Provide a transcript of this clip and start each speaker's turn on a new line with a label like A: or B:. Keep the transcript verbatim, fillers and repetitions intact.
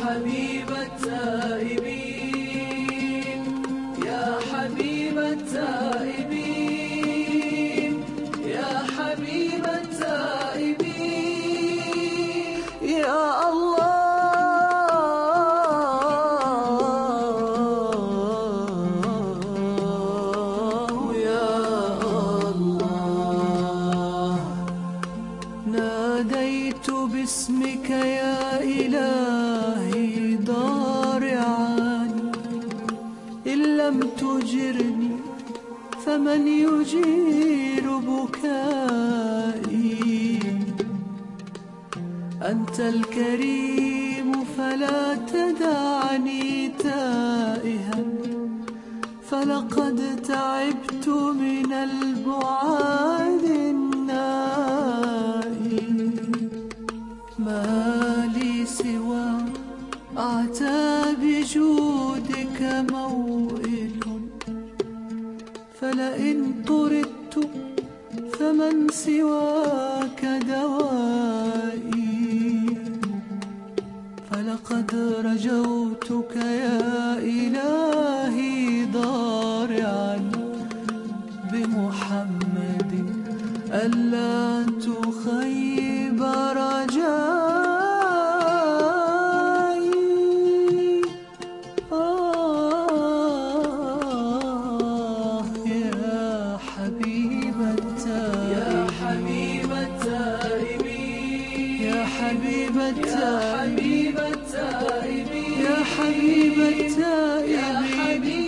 A: حبيب التائبين، يا حبيب التائبين، يا حبيب التائبين. يا الله يا الله، ناديت باسمك يا إلهي ضارعا، إن لم تجرني فمن يجير بكائي. أنت الكريم فلا تدعني تائها، فلقد تعبت من البعاد النائي. ما لي سوى أعتاب جودك موئل، فلئن طردت فمن سواك دوائي. فلقد رجوتك يا إلهي ضارعا بمحمد، ألا تخيب رجائي. آه يا حبيب التائبين، يا حبيب التائبين، يا حبيب التائبين، يا حبيب التائبين، يا حبيب التائبين.